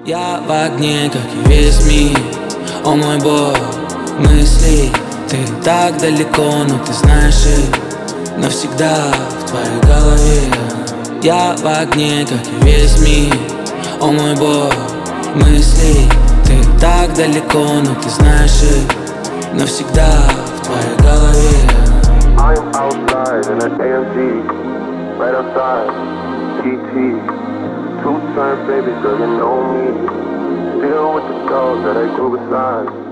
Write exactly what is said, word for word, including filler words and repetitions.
Я в огне, как и весь мир. О мой бог, мысли. Ты так далеко, но ты знаешь их навсегда в твоей голове. Я в огне, как и весь мир. О мой бог, мысли. Ты так далеко, но ты знаешь их навсегда в твоей голове. I am outside in an A M G, right outside, T T. Two turn baby girl, you know me. Still with the dogs that I grew beside.